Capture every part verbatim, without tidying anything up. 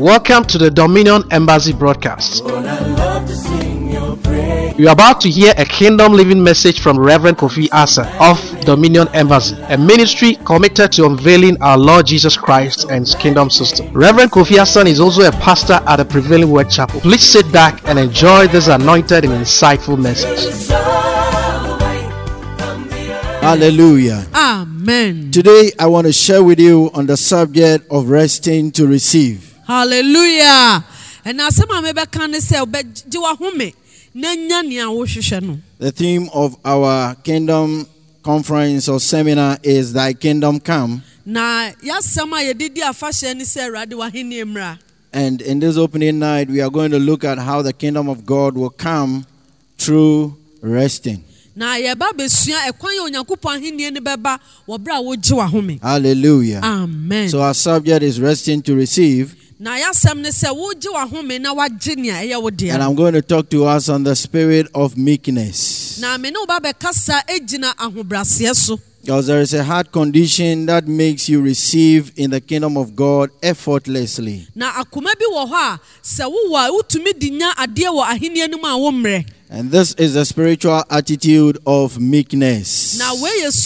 Welcome to the Dominion Embassy broadcast. You are about to hear a kingdom living message from Reverend Kofi Asa of Dominion Embassy, a ministry committed to unveiling our Lord Jesus Christ and His kingdom system. Reverend Kofi Asa is also a pastor at the Prevailing Word Chapel. Please sit back and enjoy this anointed and insightful message. Hallelujah. Amen. Today I want to share with you on the subject of resting to receive. Hallelujah. And now some may can say, but do a home. The theme of our kingdom conference or seminar is Thy Kingdom Come. Na yasama yedidi afashe ni se radi wahini emra. And in this opening night, we are going to look at how the kingdom of God will come through resting. Hallelujah. Amen. So our subject is resting to receive. And I'm going to talk to us on the spirit of meekness. Because there is a heart condition that makes you receive in the kingdom of God effortlessly. And this is the spiritual attitude of meekness. And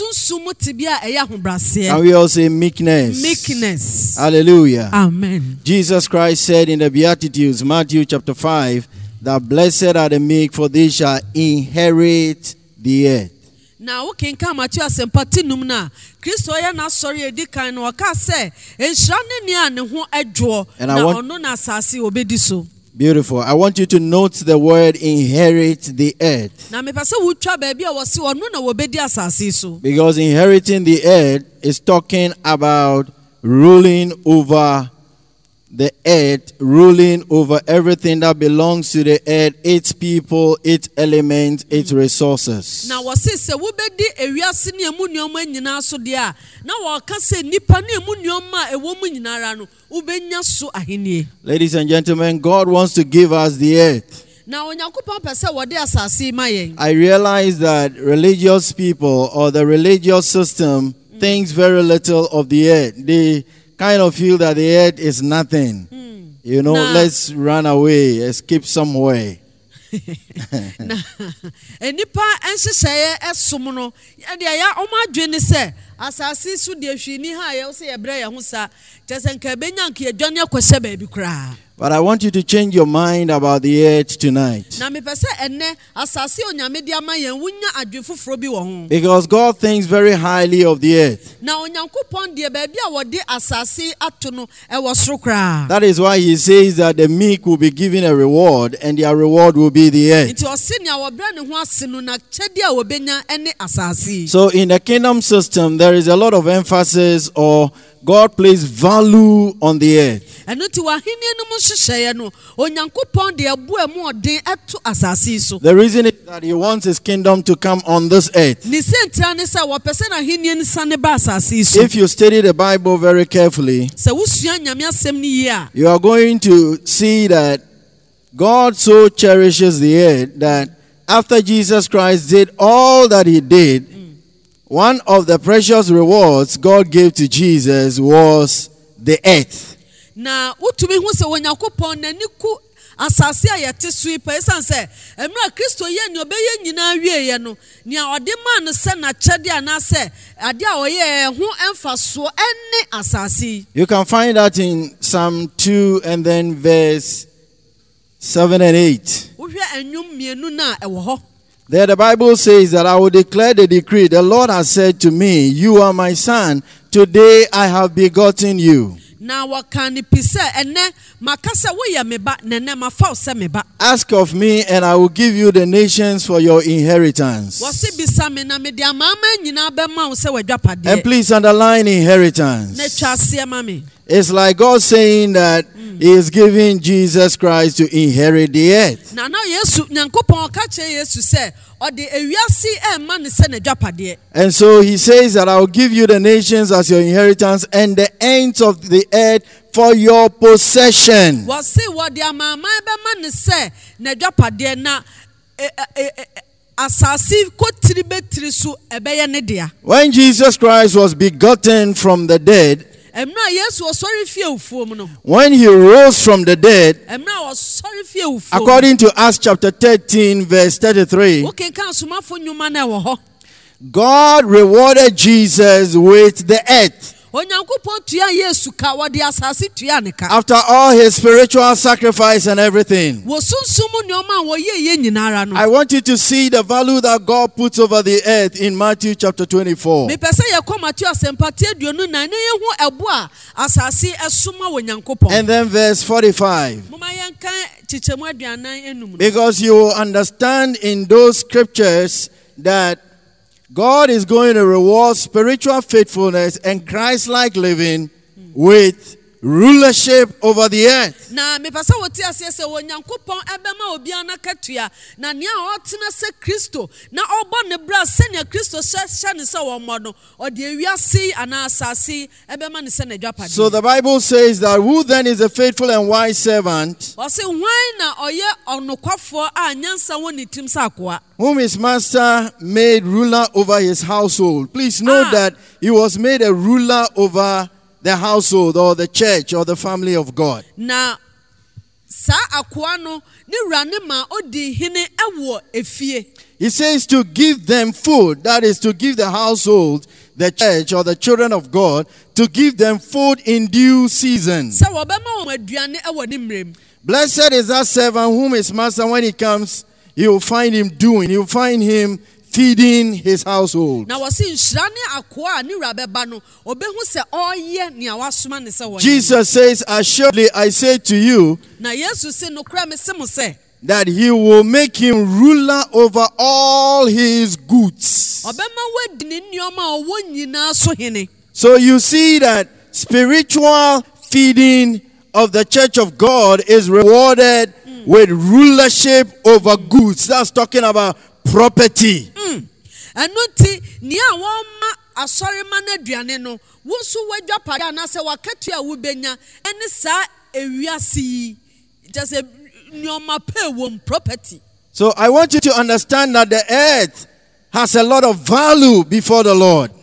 we all say meekness. Meekness. Hallelujah. Amen. Jesus Christ said in the Beatitudes, Matthew chapter five, that blessed are the meek, for they shall inherit the earth. Now, okay, come at you as a patinum na. Christo ya na sorry a dikan waka say, and shani ni an who a draw. And I want no sasi obediso. Beautiful. I want you to note the word inherit the earth. Now, me pasa wucha baby was so no na obedia sasi so. Because inheriting the earth is talking about ruling over the earth, ruling over everything that belongs to the earth, its people, its elements, its resources. Now, what says a wobedi a reasini amunium in so dear. Now, I can say Nipani amunioma a woman in Arano, Ubenya so ahini. Ladies and gentlemen, God wants to give us the earth. Now, when you pesa what they are sasi my I realize that religious people or the religious system mm. thinks very little of the earth. They kind of feel that the earth is nothing. Mm. You know, nah. Let's run away, escape somewhere. And nipa ense say esomo and ya o ma dwene say asase su de hwini ha ye say ebre ye ho sa tesenka benya nka edwane akwese ba bi kra. But I want you to change your mind about the earth tonight. Because God thinks very highly of the earth. That is why He says that the meek will be given a reward and their reward will be the earth. So in the kingdom system, there is a lot of emphasis or God places value on the earth. The reason is that He wants His kingdom to come on this earth. If you study the Bible very carefully, you are going to see that God so cherishes the earth that after Jesus Christ did all that He did, one of the precious rewards God gave to Jesus was the earth. Na utumi hu se wonyakopon naniku asase ayete suipa esan se emra Kristo ye ni obeye nyina wieye no ni ode man se na chede ana se ade a oye hu emfaso ene asase. You can find that in Psalm two and then verse seven and eight. Wo hwe enwum mienu na ewo ho. There the Bible says that I will declare the decree. The Lord has said to me, you are my son. Today I have begotten you. Ask of me and I will give you the nations for your inheritance. And please underline inheritance. It's like God saying that mm. He is giving Jesus Christ to inherit the earth. And so He says that I will give you the nations as your inheritance and the ends of the earth for your possession. When Jesus Christ was begotten from the dead, when he rose from the dead, according to Acts chapter thirteen, verse thirty-three, God rewarded Jesus with the earth. After all his spiritual sacrifice and everything, I want you to see the value that God puts over the earth in Matthew chapter twenty-four. And then verse forty-five. Because you will understand in those scriptures that God is going to reward spiritual faithfulness and Christ-like living with rulership over the earth. So the Bible says that who then is a faithful and wise servant, whom his master made ruler over his household. Please note ah. that he was made a ruler over the household or the church or the family of God. Now, sa akwano ni ranema odi hine ewo efie. He says to give them food, that is to give the household, the church or the children of God, to give them food in due season. Sa wobema wo aduane ewo ni mrem. Blessed is that servant whom his master, when he comes, he will find him doing, he will find him feeding his household. Jesus says, assuredly I say to you, that he will make him ruler over all his goods. So you see that spiritual feeding of the church of God is rewarded mm. with rulership over goods. That's talking about property. Mm. Anuti ni awoma asori manaduane no wonso wadwapade na se wakatu a wubenya ene sa ewiase just a nyoma pay won property. So I want you to understand that the earth has a lot of value before the Lord.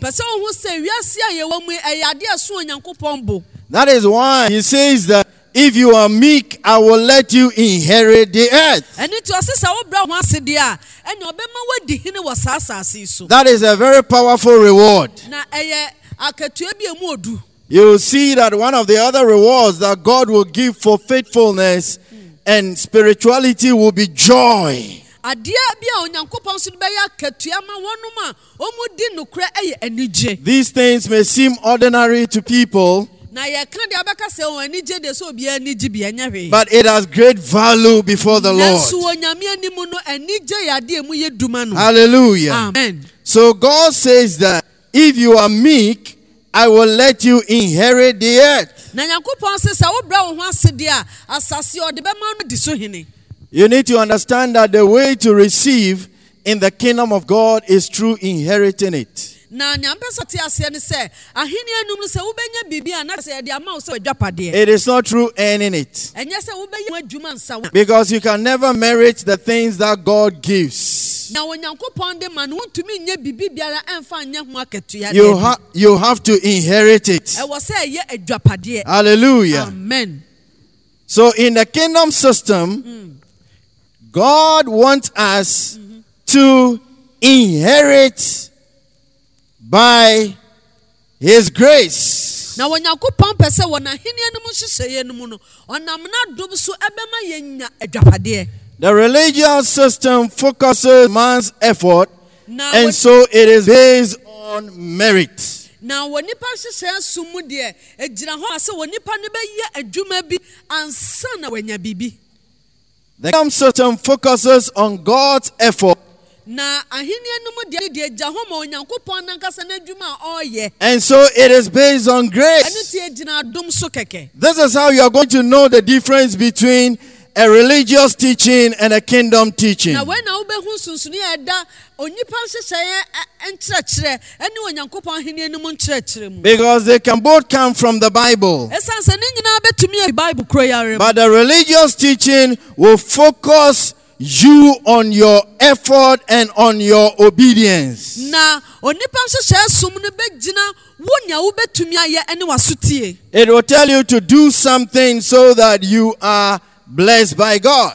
That is why he says that if you are meek, I will let you inherit the earth. That is a very powerful reward. You will see that one of the other rewards that God will give for faithfulness and spirituality will be joy. These things may seem ordinary to people, but it has great value before the Lord. Hallelujah. Amen. So God says that if you are meek, I will let you inherit the earth. You need to understand that the way to receive in the kingdom of God is through inheriting it. It is not through earning it. Because you can never merit the things that God gives. You, ha- you have to inherit it. Hallelujah. Amen. So in the kingdom system, mm. God wants us mm-hmm. to inherit by His grace. Now when Yakupon pese wana hini enu mushiseye enu muno onamna dumsu ebema yenya edwapade. The religious system focuses man's effort, now and when, so it is based on merit. Now when nipa hihye sumu de ejira ho ase when nipa ne be ye adwuma bi ansa na wanya bibi. The kingdom system focuses on God's effort. And so it is based on grace. This is how you are going to know the difference between a religious teaching and a kingdom teaching. Because they can both come from the Bible. But the religious teaching will focus you on your effort and on your obedience. It will tell you to do something so that you are blessed by God.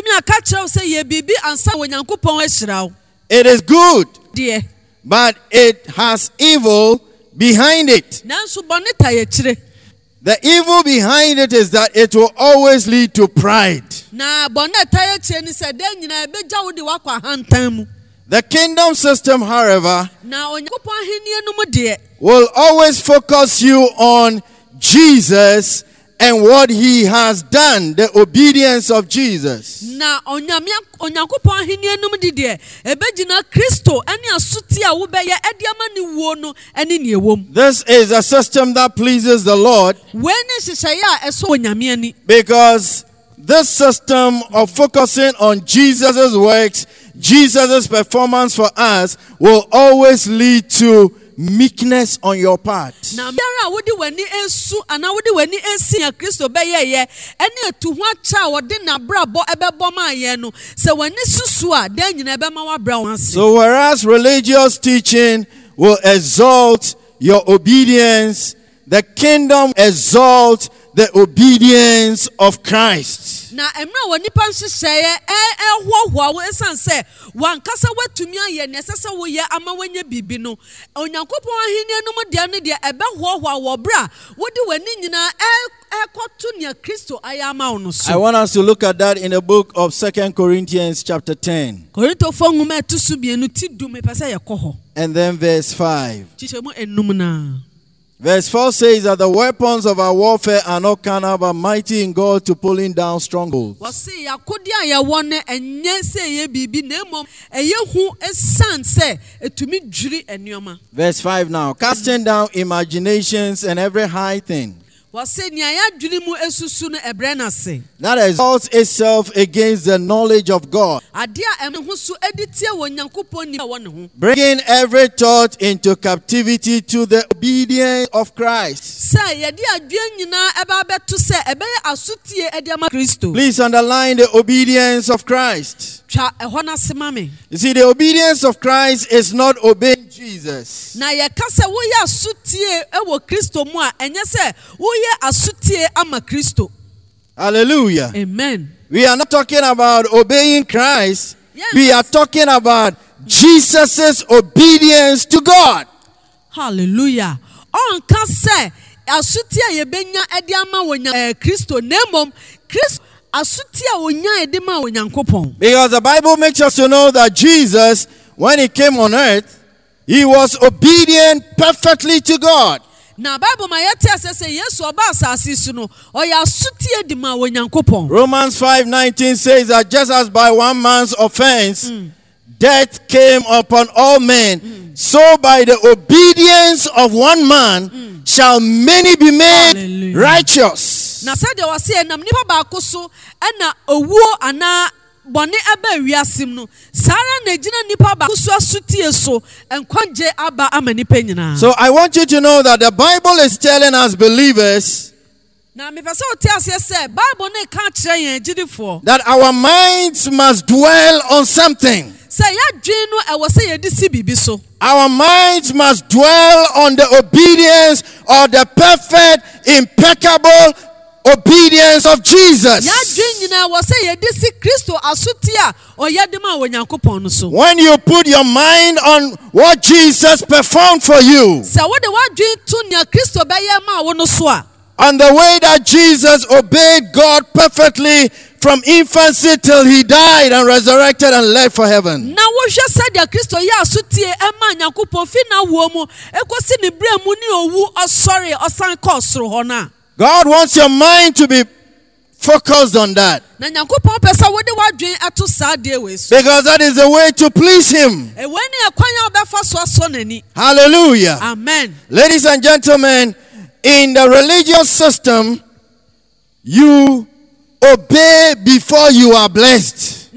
It is good, but it has evil behind it. The evil behind it is that it will always lead to pride. The kingdom system, however, will always focus you on Jesus and what he has done, the obedience of Jesus. This is a system that pleases the Lord, because this system of focusing on Jesus' works, Jesus' performance for us, will always lead to meekness on your part. So whereas religious teaching will exalt your obedience, the kingdom exalts the obedience of Christ. Na emra woni panse sheye e ehwohwo esanse wankasa watumi aye nesese wo ye ama wanya bibi no onyankopon ahene no de ne de ebe hwohwo wo bra wodi wani nyina ekotu ne Kristo ayama ono so. I want us to look at that in the book of Second Corinthians chapter ten. Korinto fo nwuma etusu bienu ti du me pese ye koho. And then verse five. Chichemu enum na. Verse four says that the weapons of our warfare are not carnal but mighty in God to pulling down strongholds. Verse five now. Casting down imaginations and every high thing that exalts itself against the knowledge of God, bringing every thought into captivity to the obedience of Christ. Please underline the obedience of Christ. You see, the obedience of Christ is not obeying Jesus. Hallelujah. Amen. We are not talking about obeying Christ. Yes. We are talking about Jesus' obedience to God. Hallelujah. On kase asutia yebenya ediama wonya Kristo nemom Kristo asutia wonya edema wonyankopon. Because the Bible makes us to know that Jesus, when he came on earth, he was obedient perfectly to God. Romans five nineteen says that just as by one man's offense mm. death came upon all men, mm. so by the obedience of one man mm. shall many be made Hallelujah. Righteous. So I want you to know that the Bible is telling us believers that our minds must dwell on something. Our minds must dwell on the obedience or the perfect, impeccable obedience of Jesus. When you put your mind on what Jesus performed for you, on the way that Jesus obeyed God perfectly from infancy till he died and resurrected and left for heaven. God wants your mind to be focused on that, because that is the way to please him. Hallelujah. Amen. Ladies and gentlemen, in the religious system, you obey before you are blessed.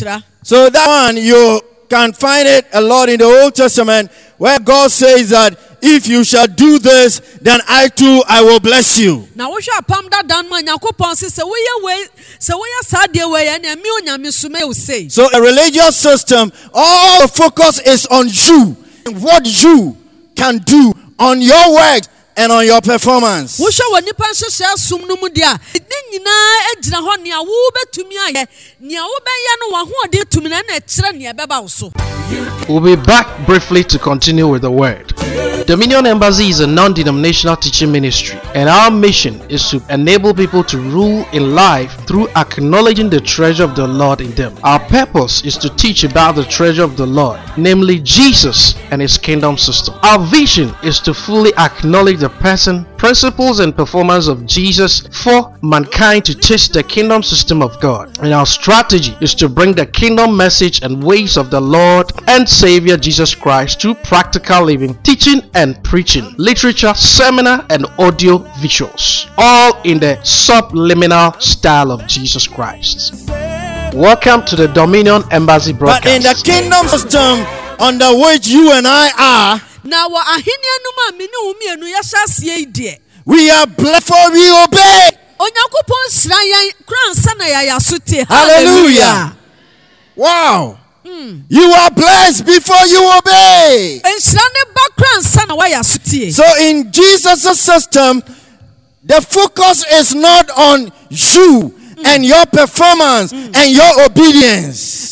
So that one, you can find it a lot in the Old Testament, where God says that if you shall do this, then I too I will bless you. Now we shall pam that down man Yakupon says we away so we are sad way and a million misume will say. So a religious system, all the focus is on you and what you can do on your work and on your performance. We shall nipa share sum no mudia. Nina ejina ho nea wo betumi aye nea wo benya no wa ho de tumi na na kire nea beba so. We'll be back briefly to continue with the word. Dominion Embassy is a non-denominational teaching ministry, and our mission is to enable people to rule in life through acknowledging the treasure of the Lord in them. Our purpose is to teach about the treasure of the Lord, namely Jesus and His kingdom system. Our vision is to fully acknowledge the person, principles, and performance of Jesus for mankind to taste the kingdom system of God. And our strategy is to bring the kingdom message and ways of the Lord and Savior Jesus Christ to practical living, teaching and preaching, literature, seminar, and audio visuals, all in the subliminal style of Jesus Christ. Welcome to the Dominion Embassy broadcast. But in the kingdom system under which you and I are, we are blessed for we obey. Hallelujah. Wow. Mm. You are blessed before you obey. So in Jesus' system, the focus is not on you mm. and your performance mm. and your obedience.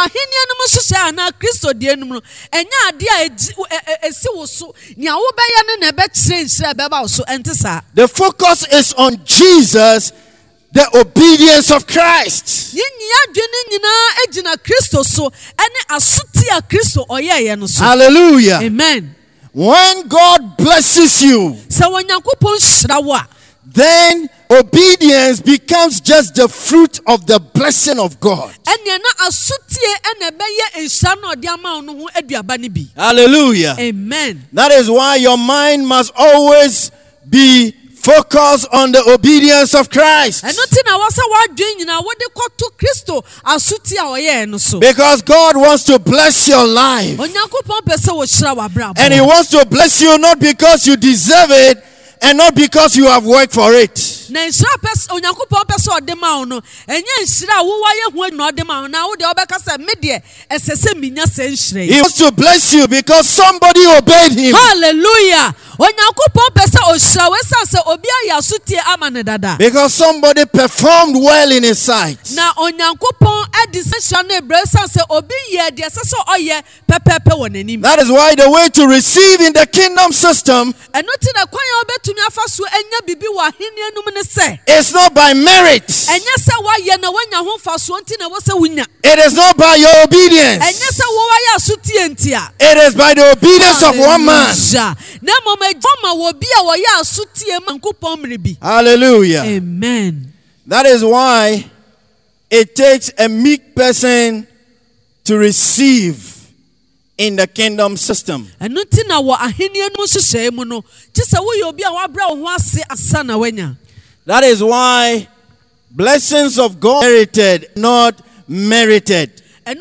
The focus is on Jesus, the obedience of Christ. Hallelujah. Amen. When God blesses you, then obedience becomes just the fruit of the blessing of God. Hallelujah. Amen. That is why your mind must always be focus on the obedience of Christ. Because God wants to bless your life. And He wants to bless you not because you deserve it and not because you have worked for it. He wants to bless you because somebody obeyed Him. Hallelujah. Because somebody performed well in His sight. That is why the way to receive in the kingdom system it's not by merit. It is not by your obedience. It is by the obedience of one man. Hallelujah. Amen. That is why it takes a meek person to receive in the kingdom system. That is why blessings of God merited, not merited. That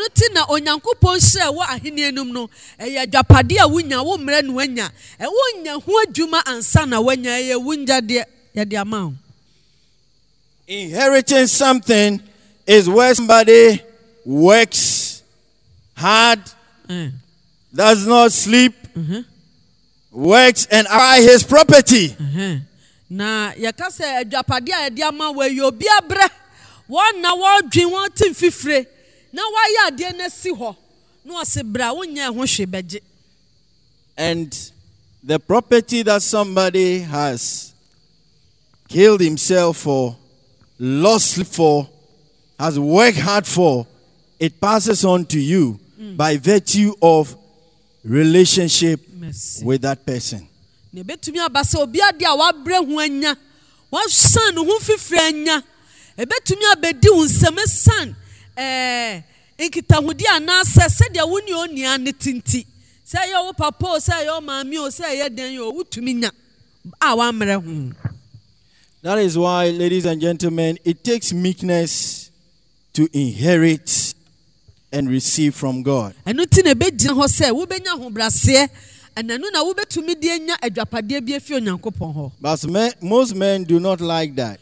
Inheriting something is where somebody works hard, mm. does not sleep, mm-hmm. works and acquires his property. Mm-hmm. Na yakase adwapadia ediama we yobi abre won na wodwen won timfifre na waya ade na si ho na osebra wonya ho hwebeje. And the property that somebody has killed himself for, lost for, has worked hard for, it passes on to you mm. by virtue of relationship Merci. With that person. Ne betumi abase obi ade a wabre hu anya wasan hu fifre anya e betumi abedi hu nsem san eh enkitahudi anase se de woni oni anetinti se ye wo papa se ye maami o se ye den yo wutumi nya a wamre hu. That is why, ladies and gentlemen, it takes meekness to inherit and receive from God. Enuti ne be gina ho se wo benya ho brase But most men do not like that.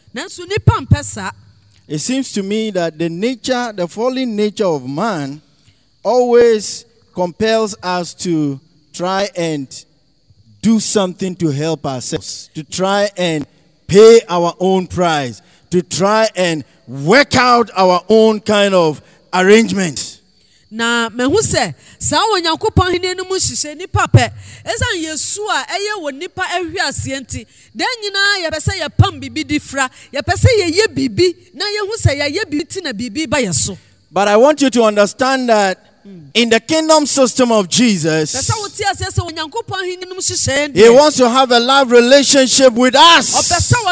It seems to me that the nature, the fallen nature of man always compels us to try and do something to help ourselves, to try and pay our own price, to try and work out our own kind of arrangements. Na mehu se sa Onyankopɔn hene no mu hihye nipa pɛ esan Yesu a eye wo nipa ahwe asienti den nyina ye pese ye pam bibi difra ye pese ye ye bibi na ye hu se ye ye bibi ti na bibi ba ye so. But I want you to understand that in the kingdom system of Jesus, He wants to have a love relationship with us, so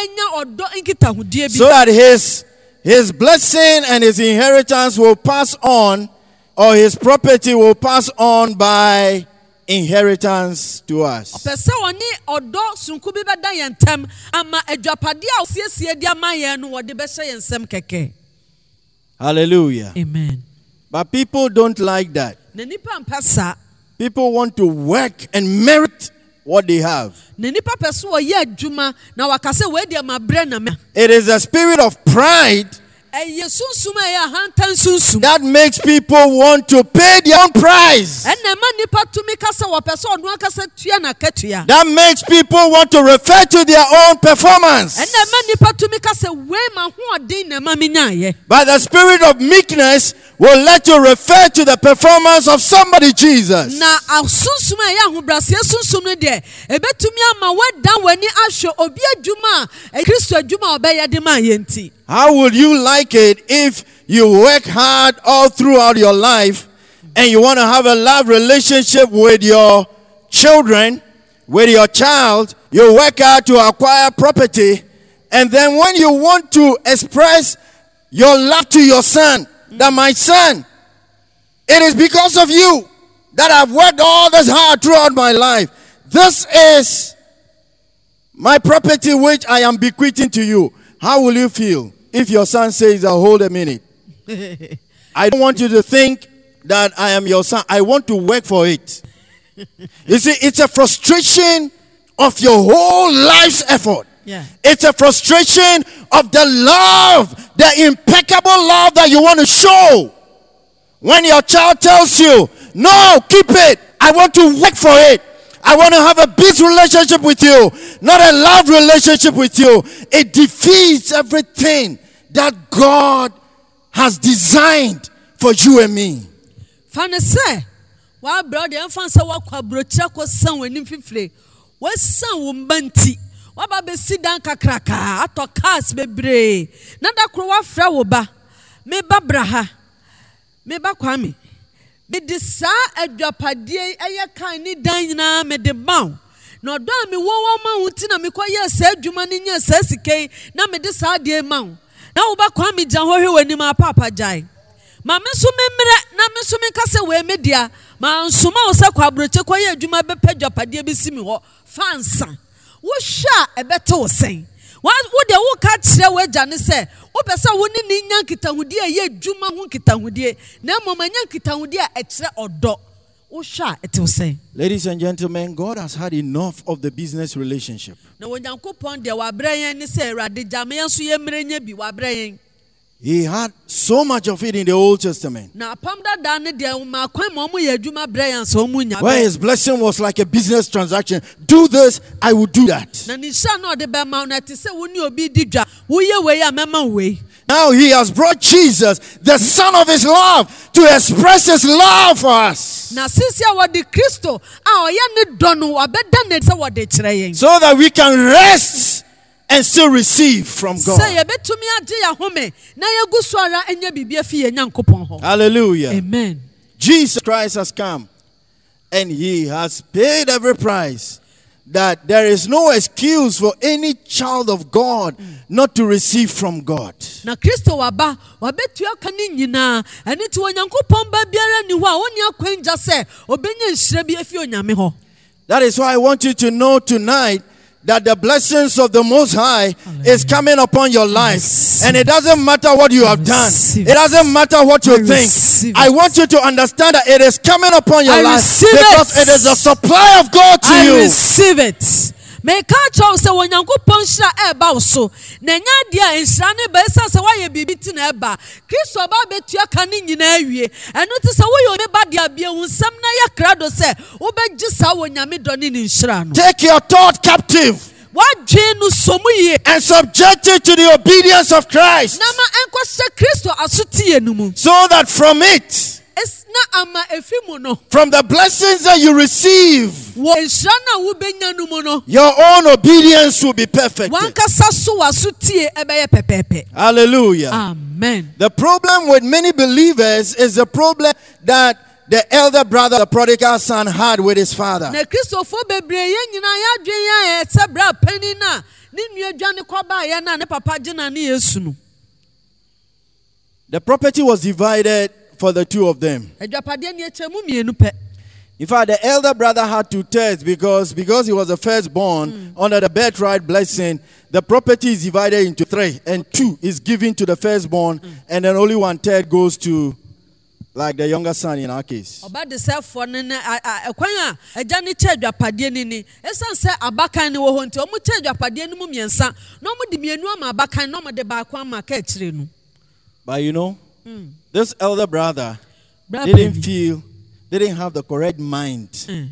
that his his blessing and his inheritance will pass on, or his property will pass on by inheritance to us. Hallelujah. Amen. But people don't like that. People want to work and merit what they have. It is a spirit of pride that makes people want to pay their own price. That makes people want to refer to their own performance. But the spirit of meekness will let you refer to the performance of somebody, Jesus. How would you like it if you work hard all throughout your life and you want to have a love relationship with your children, with your child, you work hard to acquire property, and then when you want to express your love to your son, that my son, it is because of you that I've worked all this hard throughout my life. This is my property which I am bequeathing to you. How will you feel if your son says, oh, hold a minute, I don't want you to think that I am your son. I want to work for it. You see, it's a frustration of your whole life's effort. Yeah. It's a frustration of the love, the impeccable love that you want to show. When your child tells you, no, keep it, I want to work for it, I want to have a business relationship with you, not a love relationship with you, it defeats everything that God has designed for you and me. Fanese, wa brother, fanse wa kwa brocha ko san wani fifle. Wa san wo mbanti. Wa ba be sidan kakraka, ato cars bebre. Na da kro wa fra wo ba. Me ba braha. Me ba kwame. Me de sa adwapadie eye kan ni dan nyina me de baw. Na do me wo wo ma wuti na me koye sa adwuma ni nya sa sikei na me de sa de maw. Na wo ba kwame jan ho hwe wani ma papa jai. Ma me so memre na me so me kase we media ma nsoma wo se kwa broche koye adwuma be padwapade be simi ho fansa wo hwa e bete wo sen wo de wo ka kire wo agya ne se wo pese wo ni ni nya nkitahudi e ye adwuma ho nkitahudi na moma nya nkitahudi a e kire odo wo hwa e te wo sen. Ladies and gentlemen, God has had enough of the business relationship. Na wo nyankopon de wa brayen ni se Awurade jame enso ye mrenya bi wa brayen. He had so much of it in the Old Testament, where his blessing was like a business transaction. Do this, I will do that. Now he has brought Jesus, the Son of his love, to express his love for us, so that we can rest and still receive from God. Hallelujah. Amen. Jesus Christ has come and he has paid every price, that there is no excuse for any child of God not to receive from God. Na Kristo waba wabetua kani nyina eni ti onyankopon ba biara ni ho a oni akwanja se obenye nhire bi afi onyame ho. That is why I want you to know tonight that the blessings of the Most High Hallelujah. Is coming upon your life. And it doesn't matter what you have done. It doesn't matter what you I think. I want you to understand that it is coming upon your I life because it. it is the supply of God to I you. I receive it. Meka cho se wonyankopon hira eba wo so na nya dia nhira ne ba esa se waye bibiti na eba Kristo ba betua ka ne nyina awie eno te se wo yo me ba dia bia wunsam na ya krado se wo beji sa wonyame do ne nhira no. Take your thought captive and subject it to the obedience of Christ, so that from it, from the blessings that you receive, your own obedience will be perfect. Hallelujah. Amen. The problem with many believers is the problem that the elder brother, the prodigal son, had with his father. The property was divided for the two of them. In fact, the elder brother had two thirds because, because he was the firstborn mm. under the birthright blessing. The property is divided into three, and two is given to the firstborn, mm. and then only one third goes to, like, the younger son in our case. But you know, mm. this elder brother didn't feel, didn't have the correct mind. Mm.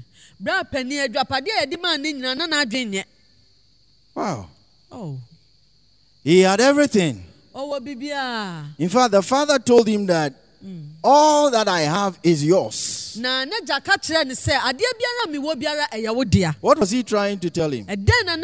Wow. Oh. He had everything. In fact, the father told him that mm. all that I have is yours. What was he trying to tell him?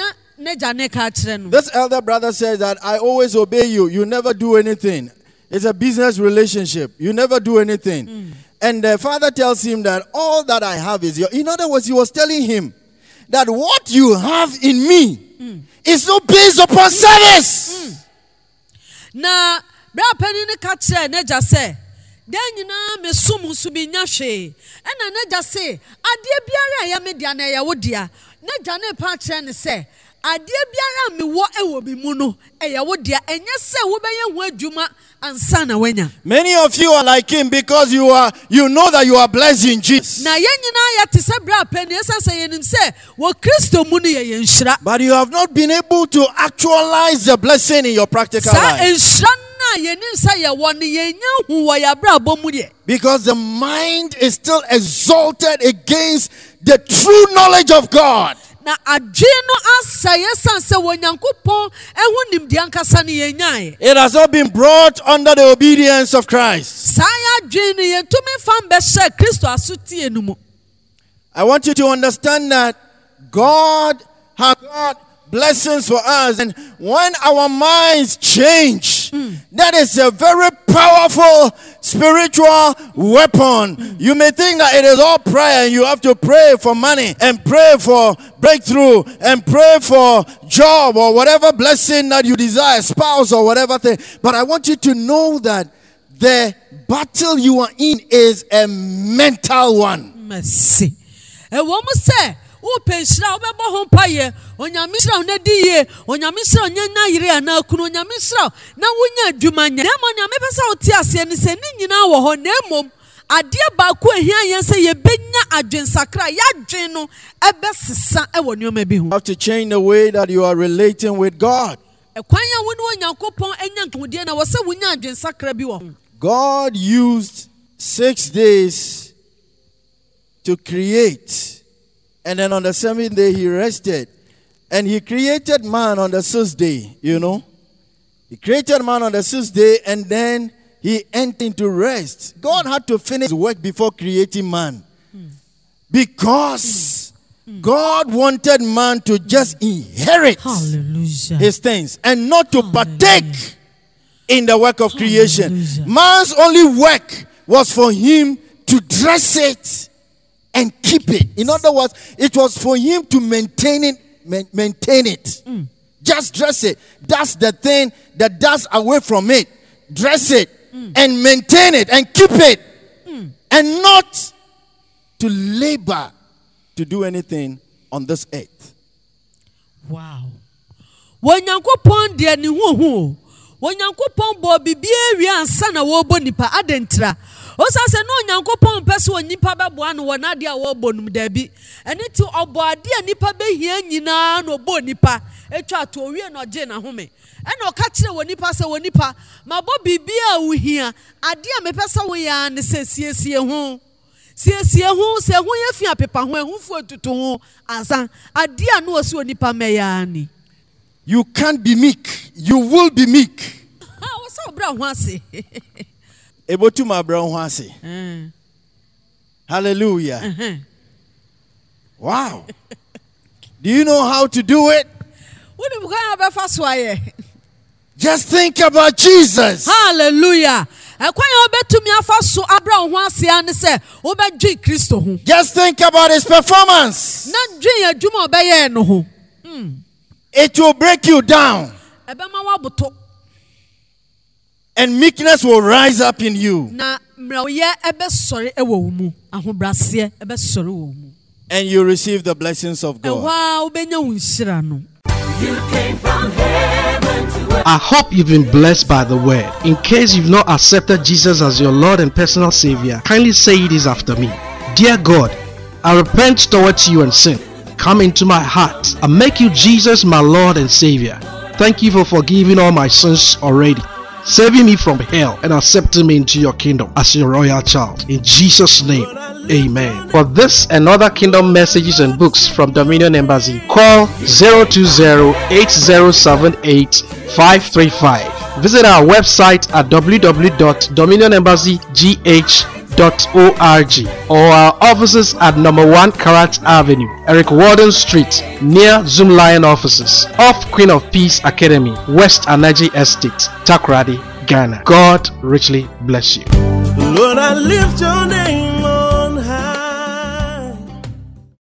This elder brother says that I always obey you. You never do anything. It's a business relationship. You never do anything. Mm. And the father tells him that all that I have is yours. In other words, he was telling him that what you have in me mm. is not based upon service. Na bra pani ne ka kire neja se den nyina me sum so bi nya hwe ena neja se ade biara ya me dia na ya wo dia neja ne pa kire ne se ade biara me wo e wo bi mu no e ya wo dia enye se wo beye ho adwuma ansa na wanya. Many of you are like him because you are you know that you are blessed in Jesus. Na ye nyina ya te se bra pani esa se yenim se wo Kristo mu no ye yenhira. But you have not been able to actualize the blessing in your practical life. Because the mind is still exalted against the true knowledge of God. It has not been brought under the obedience of Christ. I want you to understand that God has got blessings for us, and when our minds change, mm. that is a very powerful spiritual weapon. Mm. You may think that it is all prayer and you have to pray for money and pray for breakthrough and pray for job or whatever blessing that you desire, spouse or whatever thing. But I want you to know that the battle you are in is a mental one. Mercy. And what must say? O penshira obebo ho paye onyamishira na diye onyamishira onyanya yire na kunu onyamishira na wonya adwumanya na onyame pesa oti ase ni se ni nyina wo ho na emom ade ba ko ehia yen se ye benya adwensakra ya dwen no ebe sesa e wo nyoma bi ho. You have to change the way that you are relating with God. Ekwanya wo ni onyankopon enya nkode na wo se wonya adwensakra bi wo. God used six days to create. And then on the seventh day, he rested. And he created man on the sixth day, you know. He created man on the sixth day, and then he entered into rest. God had to finish his work before creating man. Mm. Because mm. God wanted man to just inherit Hallelujah. his things and not to Hallelujah. partake in the work of creation. Hallelujah. Man's only work was for him to dress it and keep it. In other words, it was for him to maintain it, ma- maintain it. Mm. Just dress it. That's the thing that does away from it. Dress it mm. and maintain it and keep it. Mm. And not to labor to do anything on this earth. Wow. When Yankopon dear ni who when Yankopon bo bibi ansa na wo bo nipa adentra. Osa se no Yankopon pese wo nipa beboa no wona de a wo bonum da bi. Ene ti obo ade a nipa behia nyina no bo nipa etwa to owie no je na home. Ene o ka kire wo nipa se wo nipa ma bo bibi a wo hia ade a me pese wo ya ne se siesie ho. Siesie ho se ho ye fia pepa ho ehun fu otutu ho ansa ade a no osi wo nipa meya ni. You can't be meek. You will be meek. Ah, what's up, bro? What's Ebo to my bro, what's Hallelujah. Uh-huh. Wow. Do you know how to do it? What do you have fast way? Just think about Jesus. Hallelujah. Just think about his performance. It will break you down. And meekness will rise up in you. And you receive the blessings of God. I hope you've been blessed by the word. In case you've not accepted Jesus as your Lord and personal Savior, kindly say this after me. Dear God, I repent towards you and sin. Come into my heart and make you Jesus my Lord and Savior. Thank you for forgiving all my sins already, saving me from hell and accepting me into your kingdom as your royal child. In Jesus' name, amen. For this and other kingdom messages and books from Dominion Embassy, call zero two zero, eight zero seven eight, five three five. Visit our website at w w w dot dominion embassy g h dot org or our offices at number one Karat Avenue, Eric Warden Street, near Zoom Lion offices, off Queen of Peace Academy, West Anaji Estate, Takoradi, Ghana. God richly bless you. Lord, I lift your name.